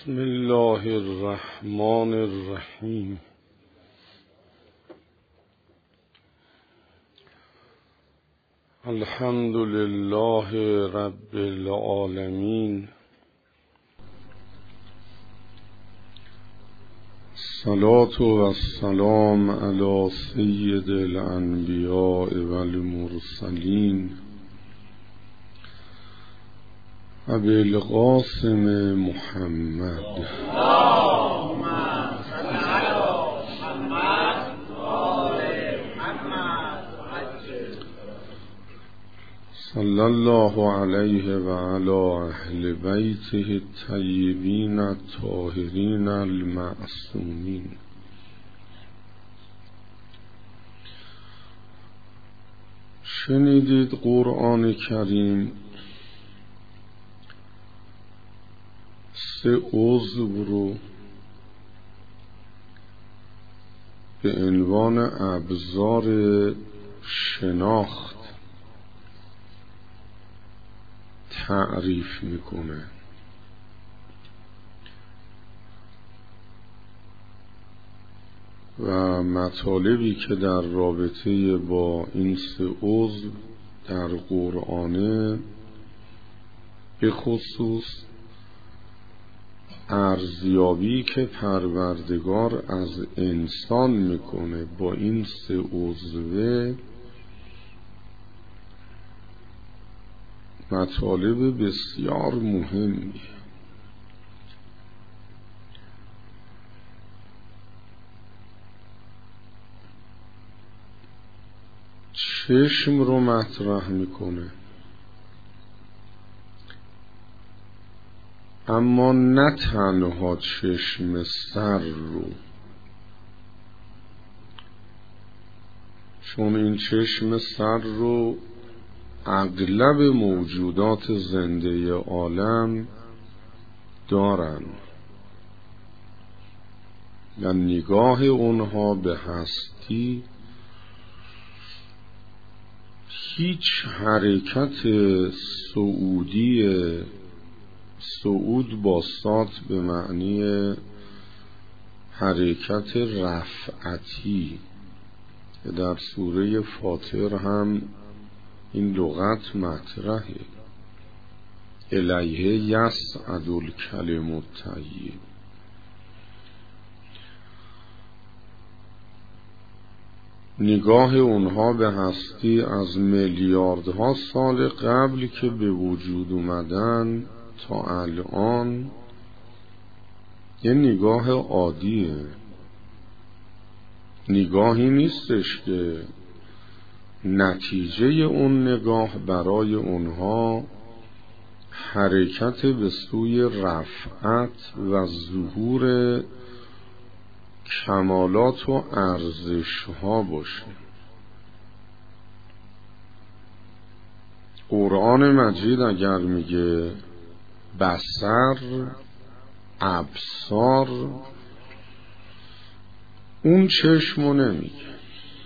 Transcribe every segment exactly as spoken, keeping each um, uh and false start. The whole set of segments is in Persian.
بسم الله الرحمن الرحیم. الحمد لله رب العالمین. الصلاة والسلام علی سید الانبیاء والمرسلین ابی القاسم محمد اللهم صل علی محمد و آل محمد صلی الله علیه و علی اهل بیته الطیبین الطاهرین المعصومین. شنیدید قرآن کریم سه عضو رو به عنوان ابزار شناخت تعریف میکنه و مطالبی که در رابطه با این سه عضو در قرآن به خصوص ارزیابی که پروردگار از انسان میکنه با این سه عضوه مطالب بسیار مهمی. چشم رو مطرح میکنه، اما نه تنها چشم سر رو، چون این چشم سر رو اغلب موجودات زنده عالم دارن و نگاه اونها به هستی هیچ حرکت صعودی صعود با صاد به معنی حرکت رفعتی که در سوره فاطر هم این لغت مطرحه، الیه یصعد الکلم الطیب. نگاه اونها به هستی از میلیاردها سال قبل که به وجود اومدن تا الان یه نگاه عادیه، نگاهی نیستش که نتیجه اون نگاه برای اونها حرکت به سوی رفعت و ظهور کمالات و ارزش ها باشه. قرآن مجید اگر میگه بصر، ابصار، اون چشمو نمیگه.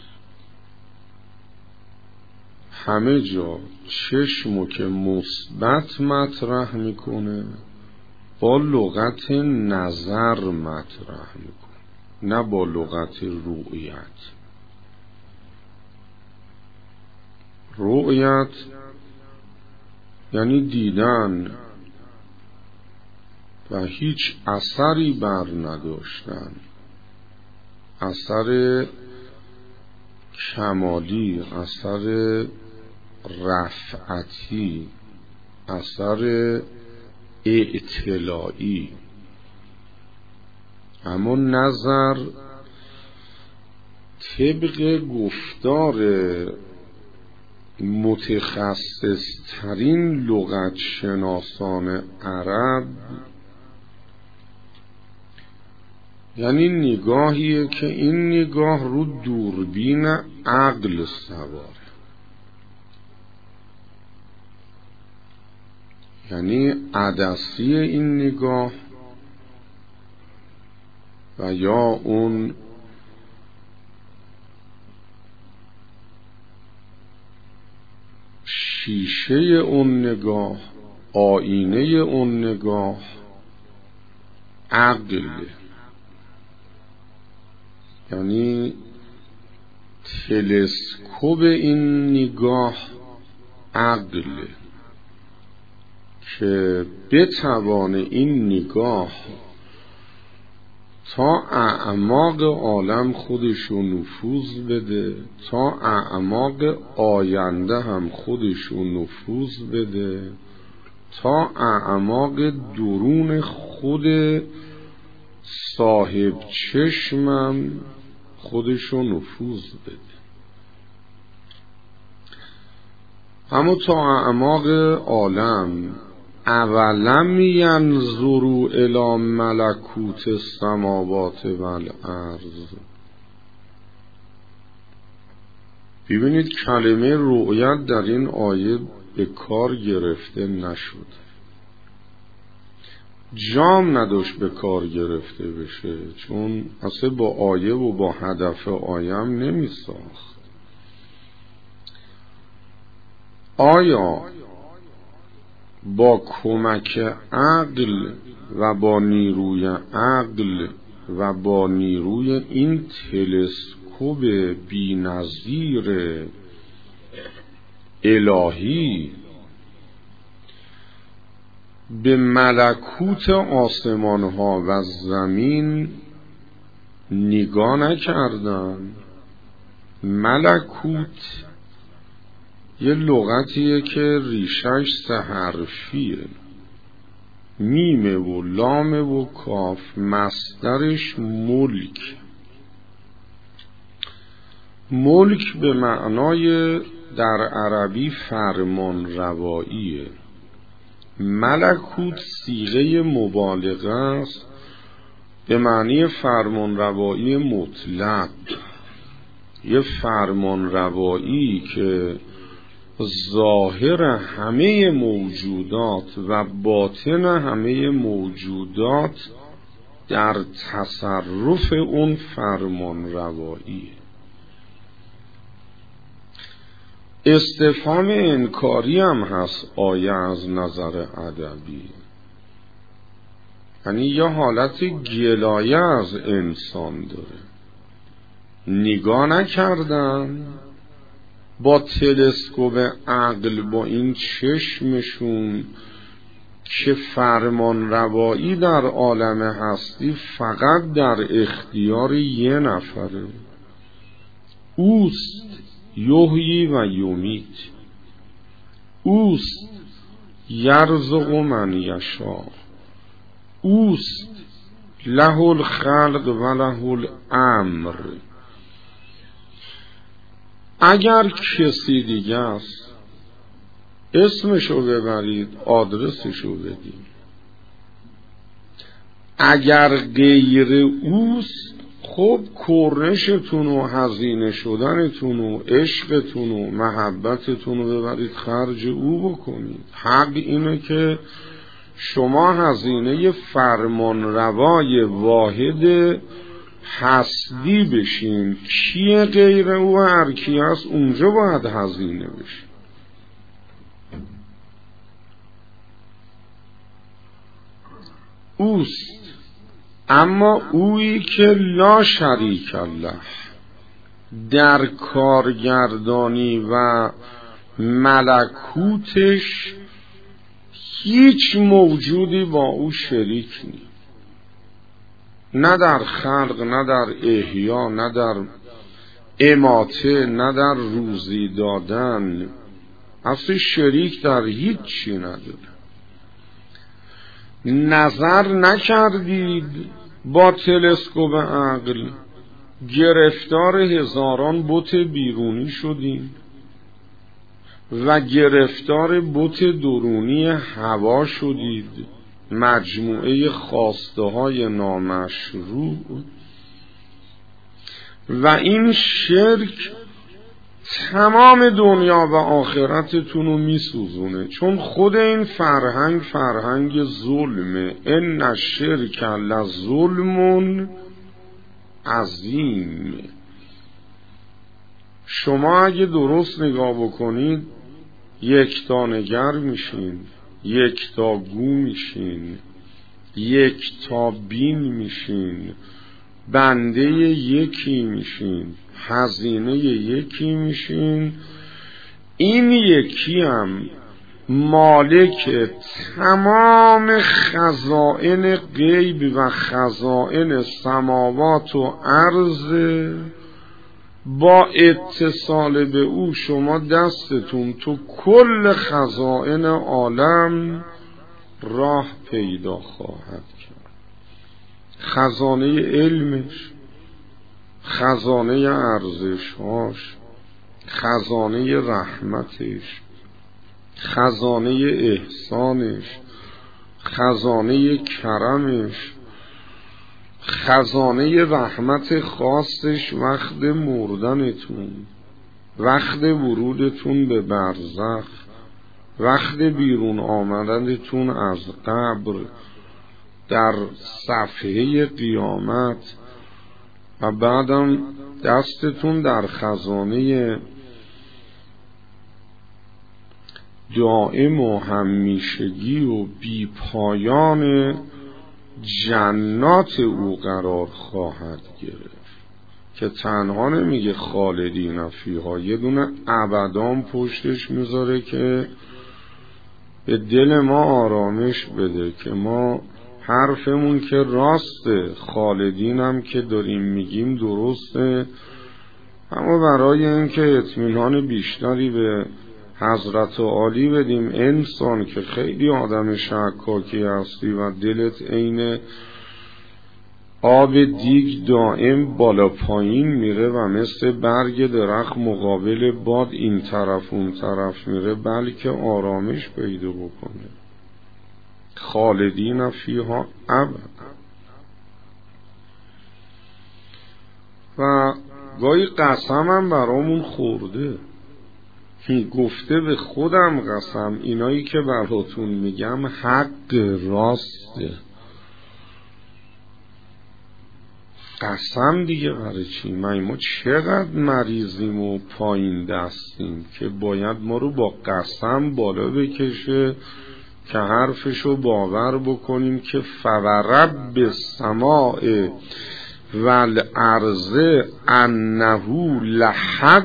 همه جا چشمو که مثبت مطرح میکنه با لغت نظر مطرح میکنه، نه با لغت رؤیت. رؤیت یعنی دیدن و هیچ اثری بر نداشتن، اثر کمالی، اثر رفعتی، اثر اطلاعی. اما نظر طبق گفتار متخصص ترین لغت شناسان عرب یعنی نگاهیه که این نگاه رو دوربین عقل سواره، یعنی عدسی این نگاه و یا اون شیشه اون نگاه، آینه اون نگاه عقل، یعنی تلسکوپ این نگاه عقل که بتوانه این نگاه تا اعماق عالم خودشو نفوذ بده، تا اعماق آینده هم خودشو نفوذ بده، تا اعماق درون خود صاحب چشمم خودشو نفوذ بده. اما تا اعماق عالم اولم ینظروا الی ملکوت السماوات والارض. ببینید کلمه رؤیت در این آیه به کار گرفته نشد، جام نداشت به کار گرفته بشه، چون اصلا با آیه و با هدف آیه هم نمی ساخت. آیا با کمک عقل و با نیروی عقل و با نیروی این تلسکوپ بی‌نظیر الهی به ملکوت آسمان ها و زمین نگاه نکردن؟ ملکوت یه لغتیه که ریشش سه حرفیه، میمه و لامه و کاف، مصدرش ملک. ملک به معنای در عربی فرمان رواییه. ملکوت صیغه مبالغه است به معنی فرمان روایی مطلق، یه فرمان روایی که ظاهر همه موجودات و باطن همه موجودات در تصرف اون فرمان روایی. استفهام انکاری هم هست آیه از نظر ادبی، یعنی یه حالت گلایه از انسان داره. نگاه نکردن با تلسکوپ عقل، با این چشمشون که فرمان روایی در عالم هستی فقط در اختیار یه نفره، اوست یحیی و یمیت، اوست یرزق من یشاء، اوست له الخلق و له الامر. اگر کسی دیگه است اسمشو ببرید، آدرسشو بدید. اگر غیر اوست، خب کرنشتون و هزینه شدنتون و عشقتون و محبتتون رو ببرید خرج او بکنید. حق اینه که شما هزینه فرمان روای واحد هستی بشین. کیه غیر او؟ هر کی هست اونجا باید هزینه بشین. اوست، اما اویی که لا شریک له در کارگردانی و ملکوتش هیچ موجودی با او شریک نیست، نه در خلق، نه در احیا، نه در اماته، نه در روزی دادن. اصلا شریک در هیچ چی نداره. نظر نکردید با تلسکوپ عقل گرفتار هزاران بت بیرونی شدیم و گرفتار بت درونی هوا شدید، مجموعه خواسته های نامشروع. و این شرک تمام دنیا و آخرتتون رو میسوزونه، چون خود این فرهنگ فرهنگ ظلمه. ان الشرک لظلم عظیم. شما اگه درست نگاه بکنید یکتانگر میشین، یکتاگو میشین، یک تا بین میشین، بنده یکی میشین، هزینه یکی میشین. این یکی هم مالک تمام خزائن غیب و خزائن سماوات و ارض. با اتصال به او شما دستتون تو کل خزائن عالم راه پیدا خواهد کرد. خزانه علمش، خزانه ارزشهاش، خزانه رحمتش، خزانه احسانش، خزانه کرمش، خزانه رحمت خاصش وقت مردنتون، وقت ورودتون به برزخ، وقت بیرون آمدنتون از قبر، در صفحه قیامت، و بعدم دستتون در خزانه دائم و همیشگی و بی پایان جنات او قرار خواهد گرفت که تنها نمیگه خالدین فیها، یه دونه ابدان پشتش میذاره که به دل ما آرامش بده که ما حرفمون که راسته، خالدین هم که داریم میگیم درسته، اما برای اینکه اطمینان بیشتری به حضرت عالی بدیم، انسان که خیلی آدم شکاکی هستی و دلت عین آب دیگ دائم بالا پایین میره و مثل برگ درخت مقابل باد این طرف اون طرف میره، بلکه آرامش پیدا بکنه. خالدین فیها ابد. و گاهی قسمم برامون خورده، گفته به خودم قسم اینایی که براتون میگم حق راسته. قسم دیگه برای چی؟ من ما چقدر مریضیم و پایین دستیم که باید ما رو با قسم بالا بکشه که حرفشو باور بکنیم که فورب السماء والارض انه لحق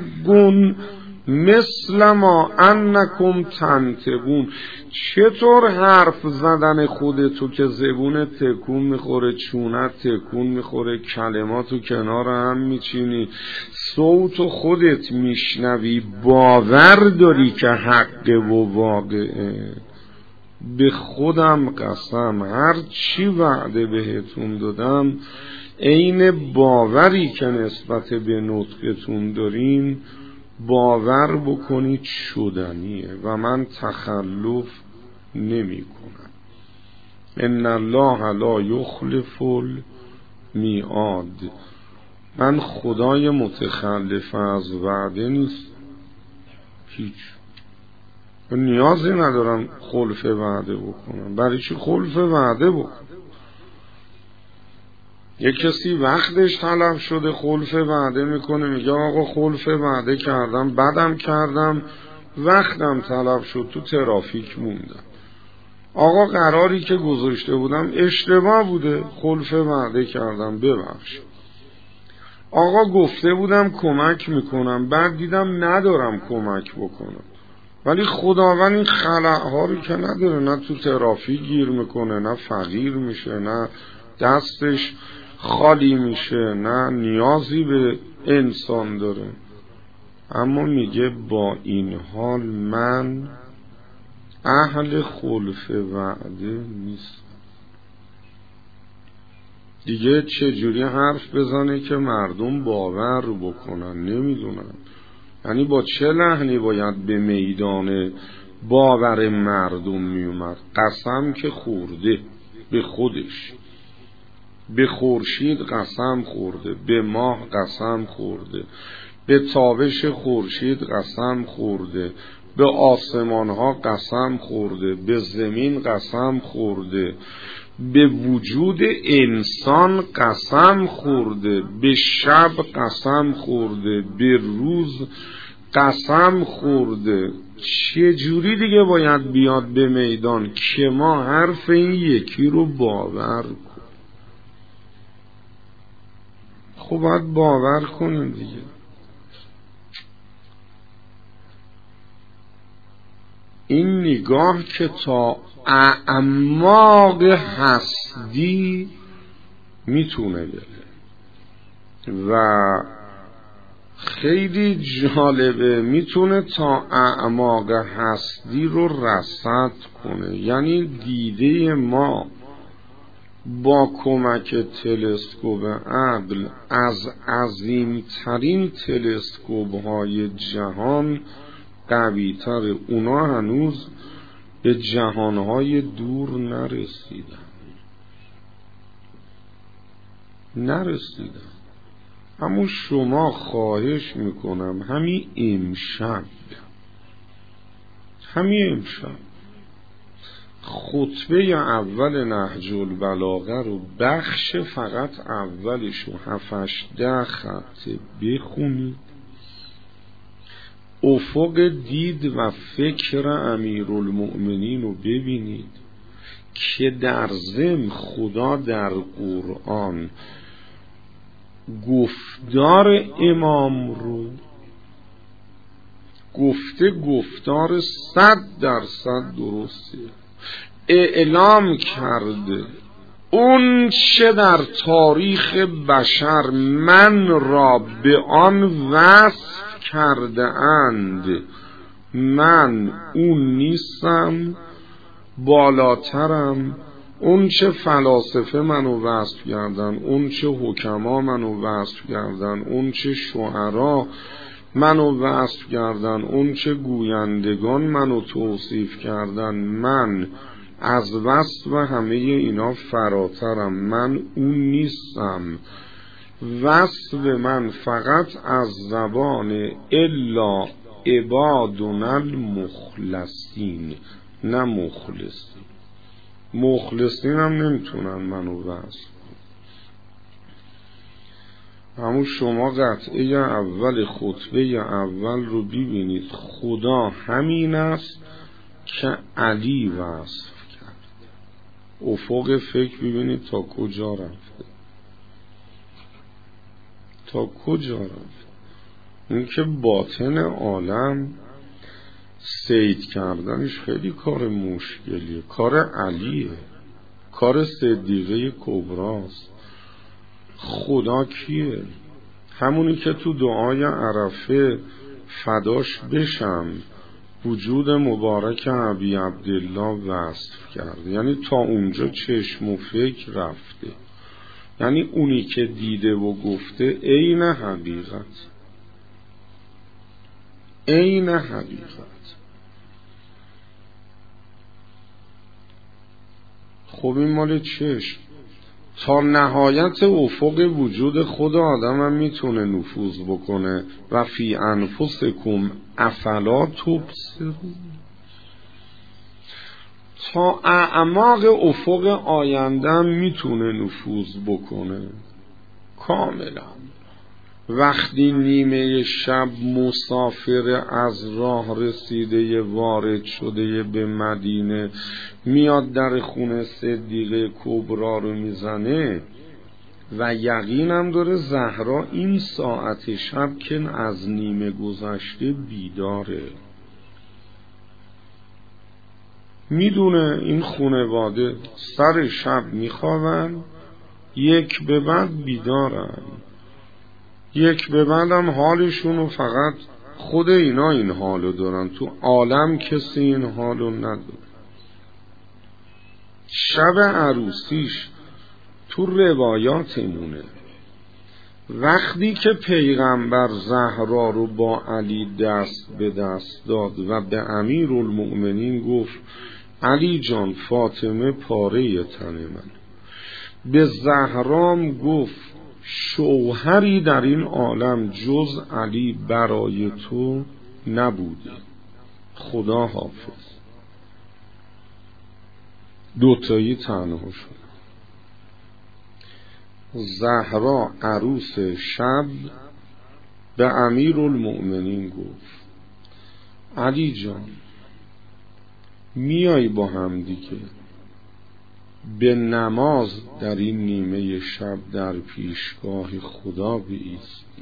مثل ما انکم تنطقون. چطور حرف زدن خودتو که زبون تکون میخوره، چونت تکون میخوره، کلماتو کنار هم میچینی، صوتو خودت میشنوی، باور داری که حق و واقعه. به خودم قسم هر چی وعده بهتون دادم عین باوری که نسبت به نطقتون دارین باور بکنید شدنیه و من تخلف نمی کنم. ان الله لا یخلف المیعاد. من خدای متخلف از وعده نیست، هیچ نیازی ندارم خلف وعده بکنم. برای چی خلف وعده بکنم؟ یک کسی وقتش تلف شده خلف وعده میکنه، میگه آقا خلف وعده کردم، بدم کردم، وقتم تلف شد، تو ترافیک موندم. آقا قراری که گذاشته بودم اشتباه بوده، خلف وعده کردم، ببخش. آقا گفته بودم کمک میکنم، بعد دیدم ندارم کمک بکنم. ولی خداوند این خلأها رو که نداره، نه تو ترافیک گیر میکنه، نه فقیر میشه، نه دستش خالی میشه، نه نیازی به انسان داره. اما میگه با این حال من اهل خلف وعده نیست. دیگه چجوری حرف بزنه که مردم باور بکنن نمیدونم. یعنی با چه لحنی باید به میدان باور مردم میومد؟ قسم که خورده به خودش، به خورشید قسم خورده، به ماه قسم خورده، به تابش خورشید قسم خورده، به آسمان ها قسم خورده، به زمین قسم خورده، به وجود انسان قسم خورده، به شب قسم خورده، به روز قسم خورده. چجوری دیگه باید بیاد به میدان که ما حرف این یکی رو باور کنیم؟ خب باید باور کنیم دیگه. این نگاه که تا اعماق هستی میتونه بره و خیلی جالبه، میتونه تا اعماق هستی رو رصد کنه. یعنی دیده ما با کمک تلسکوپ عقل از عظیمترین تلسکوپ های جهان قوی تره. اونا هنوز به جهانهای دور نرسیدن نرسیدن اما شما خواهش میکنم همین امشب همین امشب خطبه اول نهج البلاغه رو بخش فقط اولش رو هفتش ده خطه بخونید، افق دید و فکر امیرالمؤمنین رو ببینید که در ضمن خدا در قرآن گفتار امام رو گفته، گفتار صد درصد درسته، اعلام کرده اون چه در تاریخ بشر من را به آن وصف کرده اند من اون نیستم، بالاترم. اون چه فلاسفه منو وصف کردن، اون چه حکما منو وصف کردن، اون چه شعرا منو وصف کردن، اون چه گویندگان منو توصیف کردن، من از وصف همه اینا فراترم، من اون نیستم. وصف من فقط از زبان الا عبادنا المخلصین، نه مخلصین. مخلصین هم نمیتونن منو وصف. اما شما قطعه اول خطبه اول رو ببینید، خدا همین است که علی وصف کرد. افق فکر ببینید تا کجا رفته، تا کجا رفته. این که باطن عالم سید کردنش خیلی کار مشکلیه، کار علیه، کار صدیقه کبراست. خدا کیه؟ همونی که تو دعای عرفه فداش بشم وجود مبارک ابی عبدالله وصف کرد. یعنی تا اونجا چشم و فکر رفته. یعنی اونی که دیده و گفته عین حقیقت، عین حقیقت. خب این مال چشم. تا نهایت افق وجود خود آدم هم میتونه نفوذ بکنه. و فی انفسکم افلا تبصرون. تا اعماق افق آینده هم میتونه نفوذ بکنه کاملا. وقتی نیمه شب مسافر از راه رسیده وارد شده به مدینه میاد در خونه صدیقه کبرا رو میزنه و یقینم داره زهرا این ساعت شب که از نیمه گذشته بیداره، میدونه این خونواده سر شب میخوابن، یک به بعد بیدارن، یک به بعدم حالشونو فقط خود اینا این حالو دارن، تو عالم کسی این حالو نداره. شب عروسیش تو روایاتمونه، وقتی که پیغمبر زهرا رو با علی دست به دست داد و به امیرالمؤمنین گفت علی جان فاطمه پاره تن من، به زهرام گفت شوهری در این عالم جز علی برای تو نبوده، خدا حافظ. دوتایی تنها شد. زهرا عروس شب به امیرالمؤمنین گفت علی جان میای با هم دیگه به نماز در این نیمه شب در پیشگاه خدا بایستی.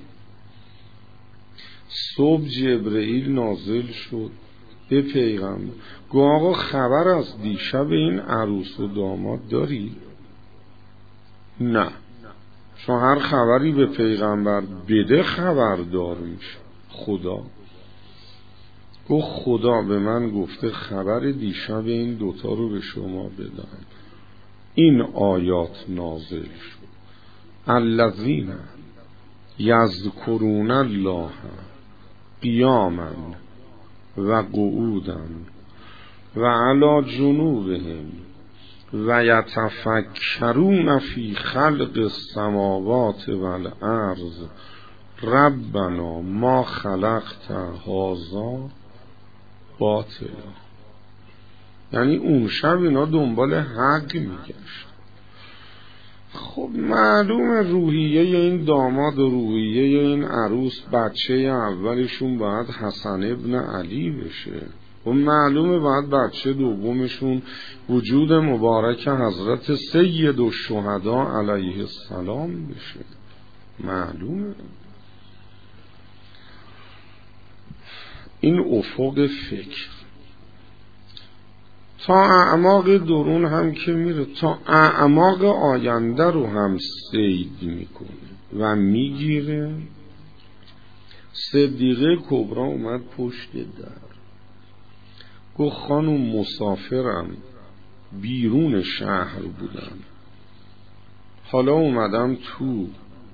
صبح جبرئیل نازل شد به پیغمبر، گو آقا خبر از دیشب این عروس و داماد داری؟ نه، چون هر خبری به پیغمبر بده خبردار میشه خدا. گو خدا به من گفته خبر دیشب این دوتا رو به شما بدم. این آیات نازل شد، الذین یذکرون الله قیاما و قعودا و علی جنوبهم و یتفکرون فی خلق السماوات والارض ربنا ما خلقت هذا باطلا. یعنی اون شب اینا دنبال حق میگشت. خب معلوم روحیه این داماد و روحیه این عروس بچه اولشون باید حسن ابن علی بشه و معلومه باید بچه دومشون وجود مبارک حضرت سید الشهدا علیه السلام بشه. معلومه. این افق فکر تا اعماق درون هم که میره، تا اعماق آینده رو هم صید میکنه و میگیره. صدیقه کبرا اومد پشت در، گفت خانم مسافرم، بیرون شهر بودم، حالا اومدم تو،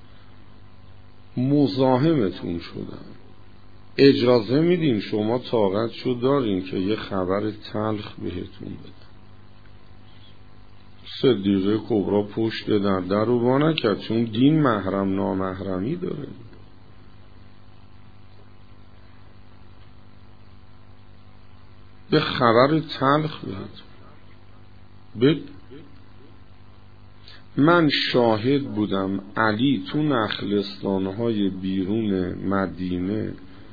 مزاحمتون شدم، اجازه میدین شما طاقتشو دارین که یه خبر تلخ بهتون بدم؟ صدیقه کبرا پشت در در رو وا نکرد، چون دین محرم نامحرمی داره. به خبر تلخ بهتون بد. من شاهد بودم علی تو نخلستانهای بیرون مدینه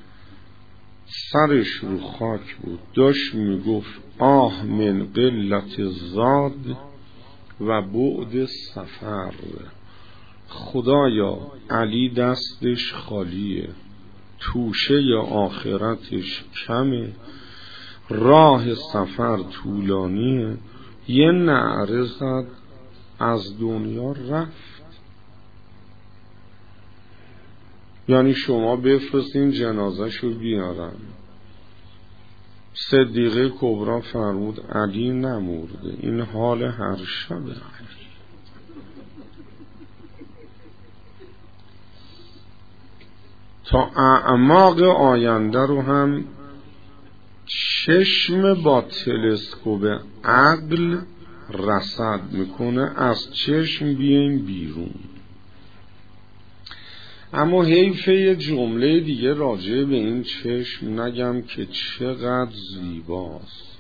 سرش رو خاک بود، داشت میگفت آه من قلت زاد و بعد سفر. خدایا علی دستش خالیه، توشه آخرتش کمه، راه سفر طولانیه، یه نعره زد از دنیا رفت. یعنی شما بفرستین جنازه‌شو بیارن. صدیقه کبرا فرمود علی نمرده، این حال هر شب علی. تا اعماق آینده رو هم چشم با تلسکوپ عقل رصد میکنه، از چشم بیاین بیرون. اما حیف یه جمله دیگه راجع به این چشم نگم که چقدر زیباست.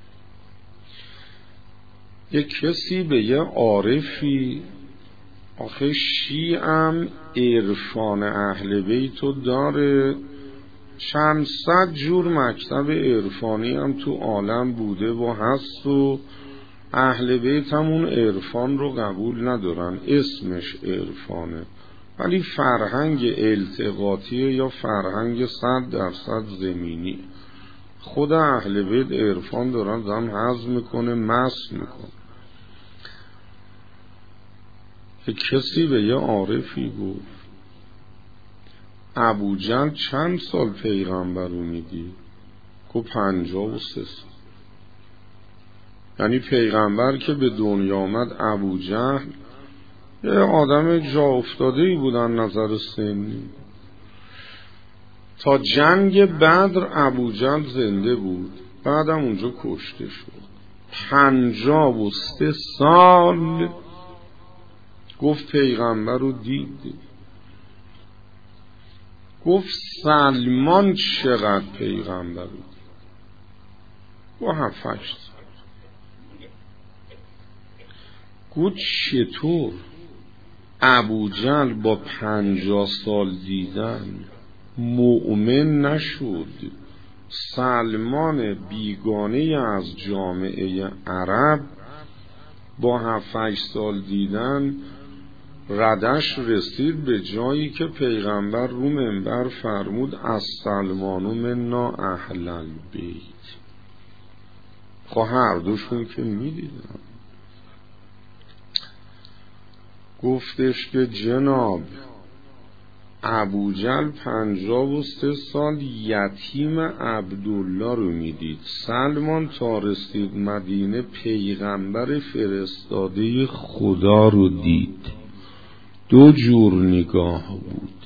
یه کسی به یه عارفی، آخه شیعم عرفان اهل بیتو داره، چند صد جور مکتب عرفانی هم تو عالم بوده و هست و اهل بیت همون عرفان رو قبول ندارن، اسمش عرفانه ولی فرهنگ التقاطیه یا فرهنگ صد درصد زمینی. خود اهل بیت عرفان دارن دارن هضم میکنه، مس میکنه. که کسی به یه عارفی گفت ابوجهل چند سال پیغمبر رو میدی؟ گفت پنجاه و سه سال. یعنی پیغمبر که به دنیا آمد ابوجهل یه آدم جا افتاده‌ای بودن نظر سنی. تا جنگ بدر ابوجهل زنده بود، بعدم اونجا کشته شد. پنجاه و سه سال گفت پیغمبر رو دید. گفت سلمان چقدر پیغمبر بود؟ گفت هفت هشت سال. گفت چطور ابوجهل با پنجاه سال دیدن مؤمن نشد، سلمان بیگانه از جامعه عرب با هفت سال دیدن ردش رسید به جایی که پیغمبر رو منبر فرمود از سلمان منا اهل البیت. خب هر دوشون که میدیدن. گفتش که جناب ابوجهل پنجاه و سه سال یتیم عبدالله رو میدید، سلمان تا رسید مدینه پیغمبر فرستاده خدا رو دید. دو جور نگاه بود.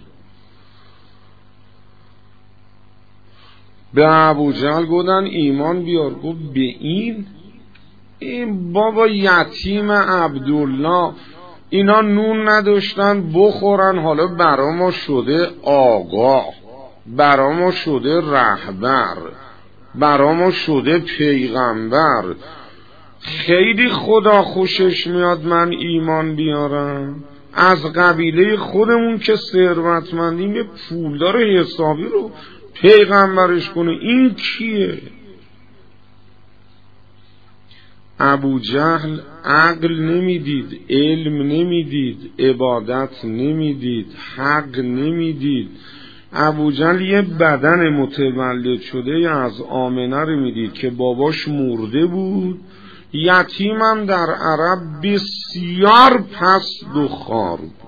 به ابوجهل گفتن ایمان بیار، گفت به این این بابا یتیم عبدالله، اینا نون نداشتن بخورن، حالا برا ما شده آقا، برا ما شده رهبر، برا ما شده پیغمبر، خیلی خدا خوشش میاد من ایمان بیارم. از قبیله خودمون که ثروتمندیم یه پولدار حسابی رو پیغمبرش کنه، این کیه؟ ابوجهل عقل نمیدید، علم نمیدید، عبادت نمیدید، حق نمیدید. ابوجهل یه بدن متولد شده از آمنه رو میدید که باباش مرده بود، یتیمم در عرب بسیار پست و خوار بود.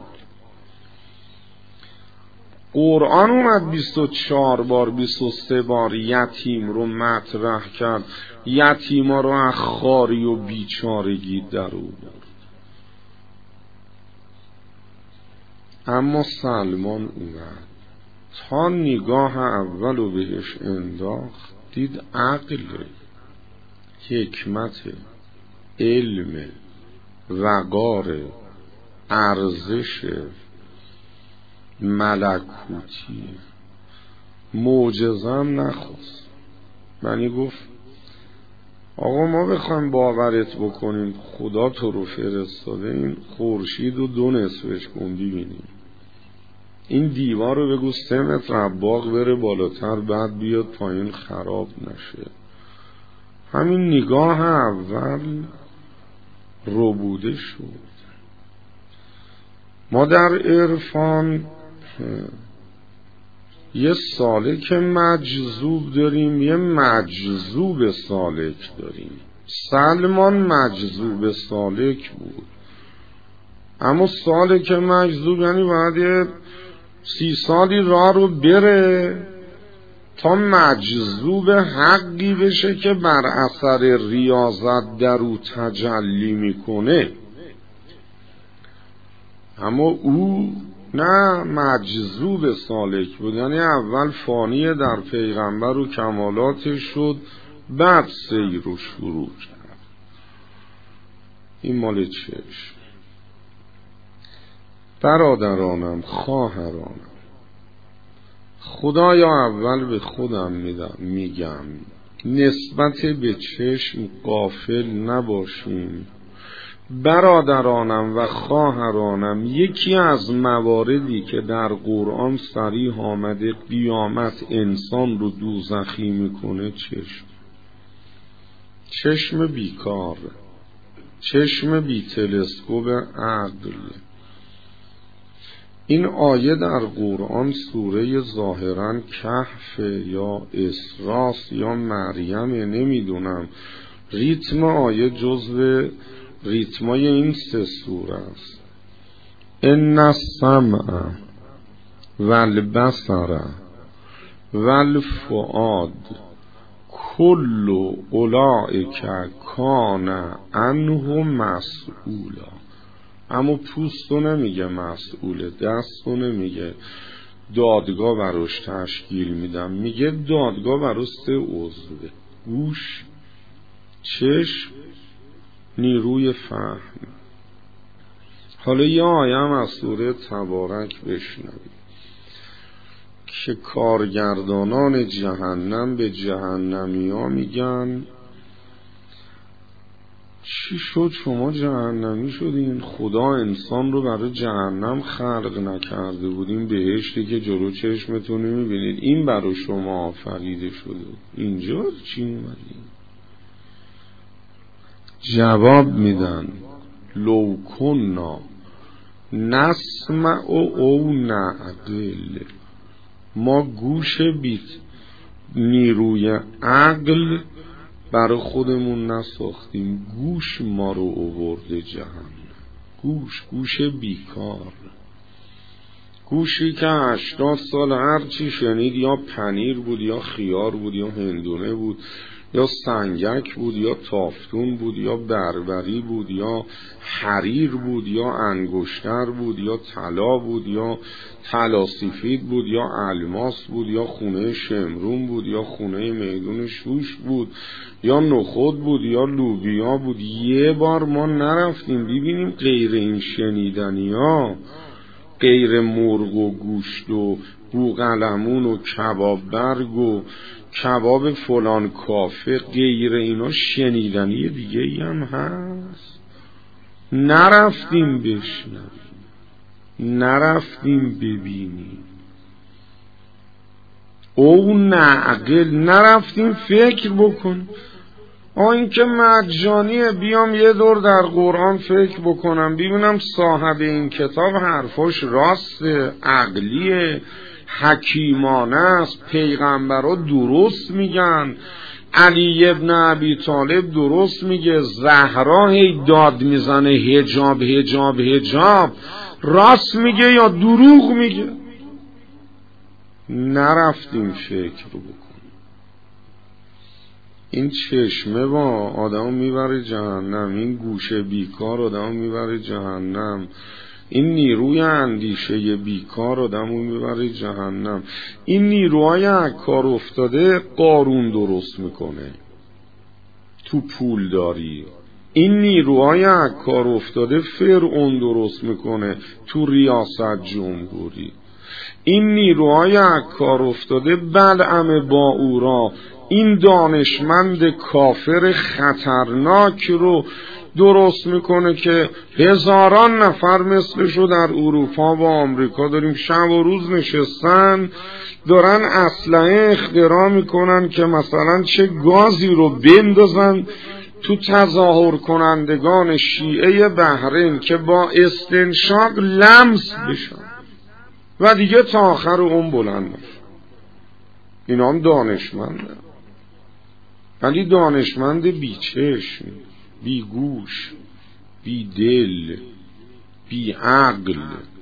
قرآن اومد بیست و چهار بار بیست و سه بار یتیم رو مطرح کرد، یتیما رو از خواری و بیچارگی در آورد. اما سلمان اومد تا نگاه اول رو بهش انداخت، دید عقل، حکمت، علم، وقار، ارزش، ملکوتی، معجزه هم نخواست. یعنی گفت آقا ما بخوایم باورت بکنیم خدا تو رو فرستاده، این خورشید و دو نصفش کن ببینیم، این دیوار رو بگو سه متر باغ بره بالاتر بعد بیاد پایین خراب نشه. همین نگاه اول ربوده شد. ما در عرفان یه سالک مجذوب داریم، یه مجذوب سالک داریم. سلمان مجذوب سالک بود، اما سالک مجذوب یعنی باید یه سی سالی راه رو بره تا مجذوب حقی بشه که بر اثر ریاضت در او تجلی میکنه. اما او نه، مجذوب سالک بود، یعنی اول فانی در پیغمبر و کمالاتش شد، بعد سیر رو شروع کرد. این مال چشم. برادرانم، خواهرانم، خدایا اول به خودم میدم میگم نسبت به چشم غافل نباشیم. برادرانم و خواهرانم، یکی از مواردی که در قرآن صریح آمده قیامت انسان رو دوزخی میکنه چشم. چشم بیکار، چشم بی تلسکوپ عقل. این آیه در قرآن سوره ظاهرا کهف یا اسراس یا مریم، نمیدونم ریتم آیه جزو ریتمای این سه سوره است. ان السمع والبصر والفؤاد کل اولئک کان عنه مسئولا. اما پوستو نمیگه مسئوله، دستو نمیگه دادگاه براش تشکیل میدم، میگه دادگاه براش سه عضوه: گوش، چشم، نیروی فهم. حالا یه آیه هم از سوره تبارک بشنوید که کارگردانان جهنم به جهنمی ها میگن چی شد شما جهنمی شدین؟ خدا انسان رو برای جهنم خلق نکرده بود، این بهشتی که جلو چشمتون میبینید این برای شما آفریده شده. اینجا چی اومدین؟ جواب میدن لو کننا نسمع او نعقل، ما گوش بیت نیروی عقل برای خودمون نساختیم، گوش ما رو آورده جهنم. گوش گوش بیکار، گوشی که هشتاد سال هر چی شنید یا پنیر بود یا خیار بود یا هندونه بود یا سنگک بود یا تافتون بود یا بربری بود یا حریر بود یا انگشتر بود یا طلا بود یا طلا سفید بود یا الماس بود یا خونه شمرون بود یا خونه میدون شوش بود یا نخود بود یا لوبیا بود. یه بار ما نرفتیم ببینیم غیر این شنیدنی ها، غیر مرغ و گوشت و بوقلمون و کباب برگ و کباب فلان کافه، غیر اینا شنیدنی دیگه ای هم هست؟ نرفتیم بشنویم، نرفتیم ببینیم. او نعقل، نرفتیم فکر بکن. آه این که مجانیه، بیام یه دور در قرآن فکر بکنم ببینم صاحب این کتاب حرفاش راسته، عقلیه، حکیمانه است، پیغمبرها درست میگن، علی ابن ابی طالب درست میگه، زهرا هی داد میزنه حجاب حجاب حجاب، راست میگه یا دروغ میگه؟ نرفتیم فکر بکن. این چشمه با آدم میبره جهنم، این گوشه بیکار آدم میبره جهنم، این نیروی اندیشه بیکار آدم میبره جهنم. این نیروهای کار افتاده قارون درست میکنه تو پول داری، این نیروهای کار افتاده فرعون درست میکنه تو ریاست جمهوری، این نیروهای کار افتاده بلعم باورا، این دانشمند کافر خطرناک رو درست میکنه که هزاران نفر مثلشو در اروپا و آمریکا داریم شب و روز نشستن دارن اسلحه اختراع میکنن که مثلا چه گازی رو بندازن تو تظاهر کنندگان شیعه بحرین که با استنشاق لمس بشن و دیگه تا آخر اون بلند نشن. اینا هم دانشمنده، ولی دانشمند بی چشم، بی گوش، بی دل، بی عقل.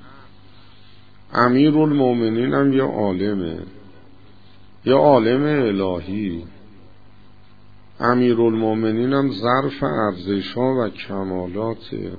امیرالمومنین هم یه عالمه، یه عالم الهی. امیرالمومنین هم ظرف ارزش ها و کمالاته،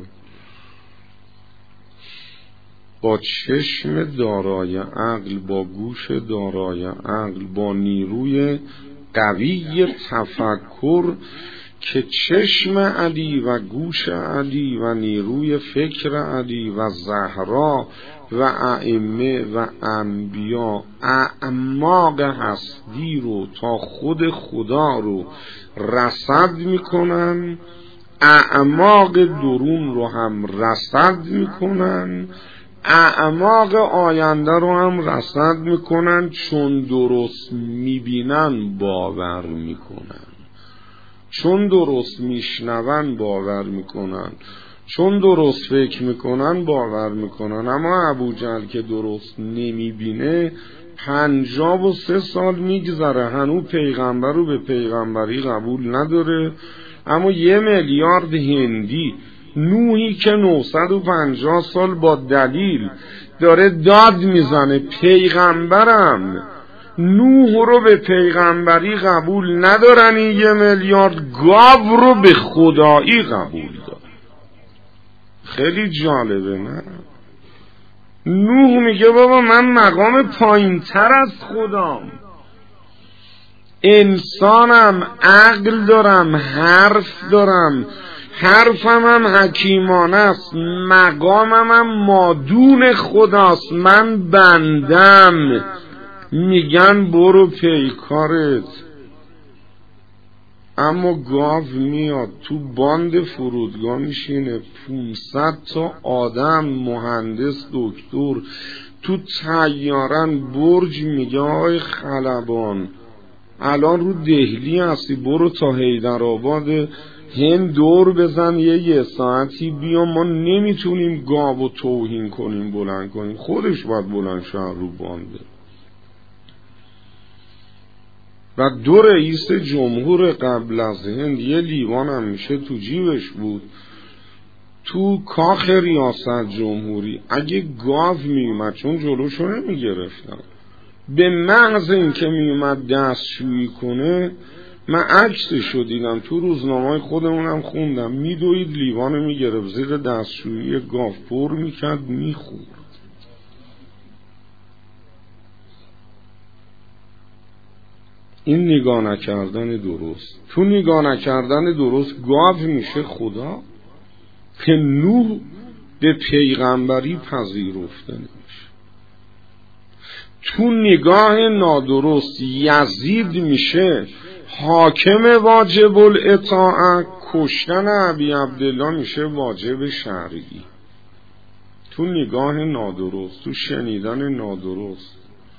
با چشم دارای عقل، با گوش دارای عقل، با نیروی قوی تفکر که چشم علی و گوش علی و نیروی فکر علی و زهرا و ائمه و انبیا اعماق هستی رو تا خود خدا رو رصد میکنن، اعماق درون رو هم رصد میکنن، اعماق آینده رو هم رصد میکنن. چون درست میبینن باور میکنن، چون درست میشنون باور میکنن، چون درست فکر میکنن باور میکنن. اما ابوجهل که درست نمیبینه پنجاه و سه سال میگذره هنوز پیغمبر رو به پیغمبری قبول نداره. اما یه میلیارد هندی، نوحی که نهصد و پنجاه سال با دلیل داره داد میزنه پیغمبرم، نوح رو به پیغمبری قبول ندارن، این یه میلیارد گاو رو به خدایی قبول دارن. خیلی جالبه نه؟ نوح میگه بابا من مقام پایین تر از خدام، انسانم، عقل دارم، حرف دارم، حرفم هم حکیمانه است، مقامم هم مادون خداست، من بندم. میگن برو پیکارت. اما گاو میاد تو باند فرودگاه میشینه، پونصد تا آدم، مهندس، دکتر تو طیارن، برج میگه آقای خلبان الان رو دهلی هستی، برو تا حیدرآباد هند دور بزن، یه یه ساعتی بیا، ما نمیتونیم گاو توهین کنیم بلند کنیم، خودش باید بلند شهر رو بانده. و دو رئیس جمهور قبل از هند یه لیوان هم میشه تو جیبش بود، تو کاخ ریاست جمهوری اگه گاو میومد، چون جلوشو نمیگرفتن، به محض این که میومد دستشویی کنه، من عکسشو دیدم تو روزنامه خودمونم خوندم، میدوید لیوانو میگرفت زیر دستشویی گاو پر میکرد میخورد. این نگاه نکردن درست. تو نگاه نکردن درست گاو میشه خدا که نوح به پیغمبری پذیرفته نمیشه. تو نگاه نادرست یزید میشه حاکم واجب الاطاعه، کشتن ابی عبدالله میشه واجب شرعی. تو نگاه نادرست، تو شنیدن نادرست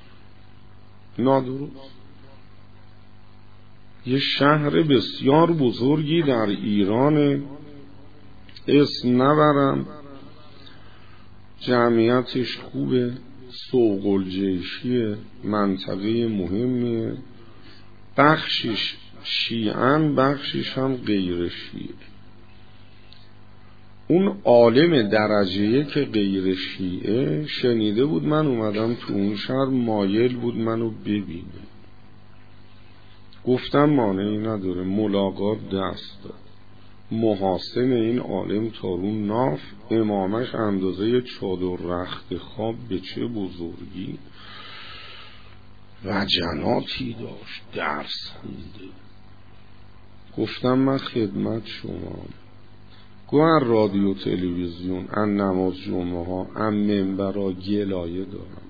نادرست یه شهر بسیار بزرگی در ایران، اسم نبرم، جمعیتش خوبه، سوق الجیشیه، منطقه مهمیه، بخشش شیعن بخشش هم غیر شیعه. اون عالم درجه که غیر شیعه شنیده بود من اومدم تو اون شهر، مایل بود منو ببینه، گفتم مانعی نداره، ملاقات دست داد. محاسن این عالم تا رو ناف، امامش اندازه چادر رخت خواب به چه بزرگی، وجناتی داشت، درس خونده. گفتم من خدمت شما، گوهر رادیو تلویزیون، ان نماز جمعه ها، ان منبرها گلایه دارم،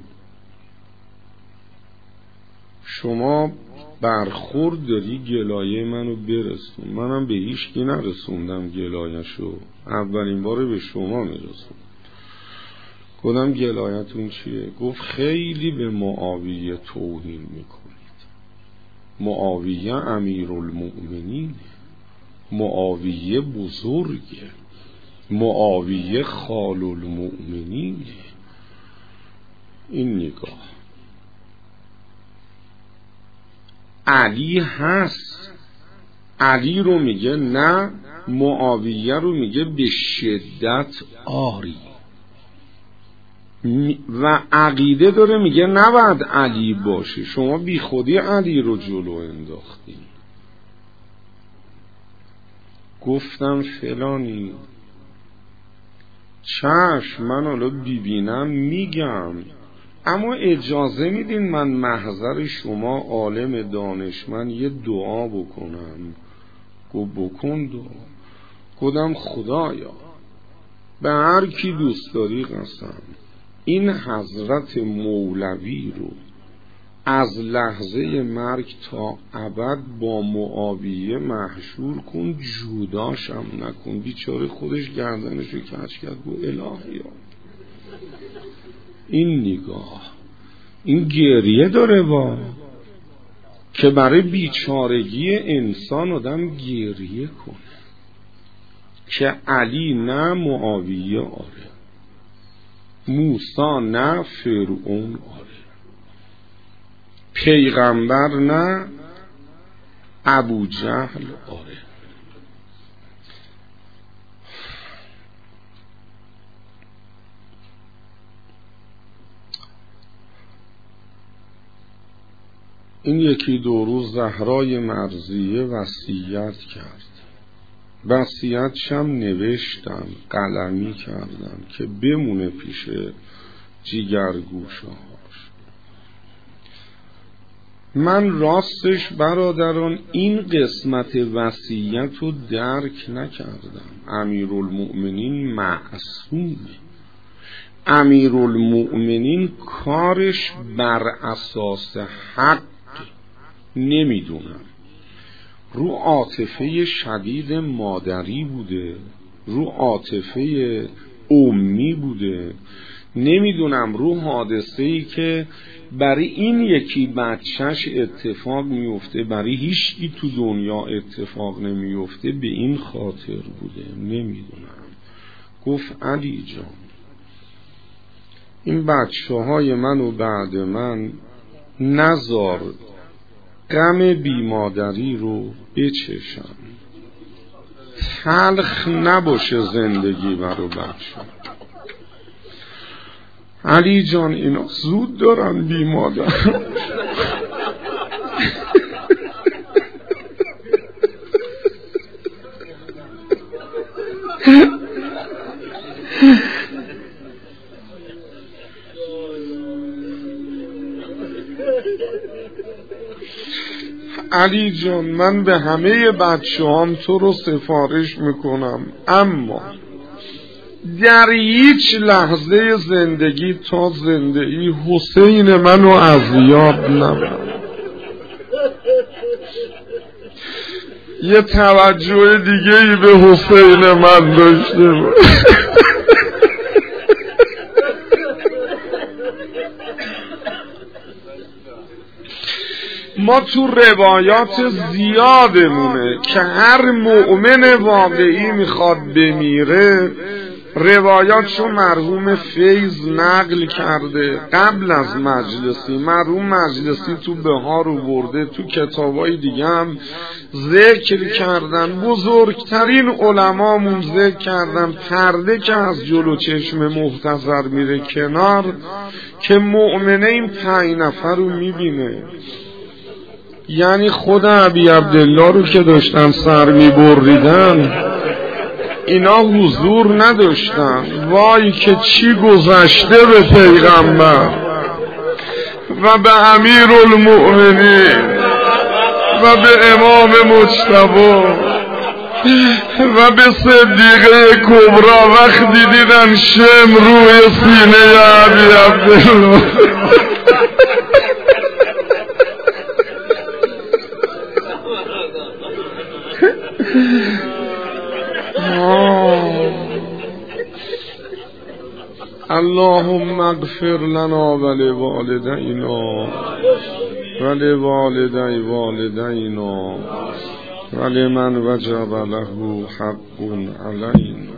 شما برخورد داری گلایه منو برسون. منم به هیچ کی نرسوندم گلایه‌شو، اولین بار به شما میرسون. گفتم گلایتون چیه؟ گفت خیلی به معاویه توهین میکنید. معاویه امیرالمؤمنینه، معاویه بزرگه، معاویه خال المؤمنینه. این نگاه علی هست، علی رو میگه نه، معاویه رو میگه به شدت آری، و عقیده داره میگه نباید علی باشه، شما بی خودی علی رو جلو انداختی. گفتم فلانی چشم، من حالا ببینم میگم، اما اجازه میدین من محضر شما عالم دانشمند یه دعا بکنم؟ گفت بکن دعا. گفتم خدایا به هر کی دوست داری قسم، این حضرت مولوی رو از لحظه مرگ تا ابد با معاویه محشور کن، جداشم نکن. بیچاره خودش گردنشو کج کرد، گفت الهیا. این نگاه، این گریه داره با که برای بیچارگی انسان آدم گریه کنه که علی نه، معاویه آره، موسی نه، فرعون آره، پیغمبر نه، ابو جهل آره. این یکی دو روز زهرای مرضیه وصیت کرد، وصیتشم نوشتم، قلمی کردم که بمونه پیش جیگرگوشهاش. من راستش برادران این قسمت وصیت رو درک نکردم. امیرالمؤمنین معصومه، امیرالمؤمنین کارش بر اساس حق، نمیدونم رو عاطفه شدید مادری بوده، رو عاطفه امی بوده، نمیدونم رو حادثه‌ای که برای این یکی بچهش اتفاق میفته برای هیچی تو دنیا اتفاق نمیفته، به این خاطر بوده، نمیدونم. گفت علی جان این بچه های من و بعد من نزار غم بیمادری رو بچشن، تلخ نباشه زندگی برو بچه. علی جان اینا زود دارن بیمادر علی جان من به همه بچه هم تو رو سفارش میکنم، اما در هیچ لحظه زندگی تا زندگی حسین منو از یاد نبر. یه توجه دیگه ای به حسین من داشته باش. ما تو روایات زیادمونه که هر مؤمن واقعی میخواد بمیره، روایاتشو مرحوم فیض نقل کرده قبل از مجلسی، مرحوم مجلسی تو بهار رو برده، تو کتابای دیگه هم ذکر کردن، بزرگترین علمامون ذکر کردن، پرده که از جلو چشم مختصر میره کنار که مؤمنه این پنج نفر رو میبینه. یعنی خود ابی عبدالله رو که داشتن سر میبریدن اینا حضور نداشتن، وای که چی گذشته به پیغمبر و به امیرالمؤمنین و به امام مجتبی و به صدیقه کبرا وقتی دیدن شم روی سینه ابی عبدالله اللهم اغفر لنا ولوالدینا ولوالدی والدینا ولمن وجب له حق علینا.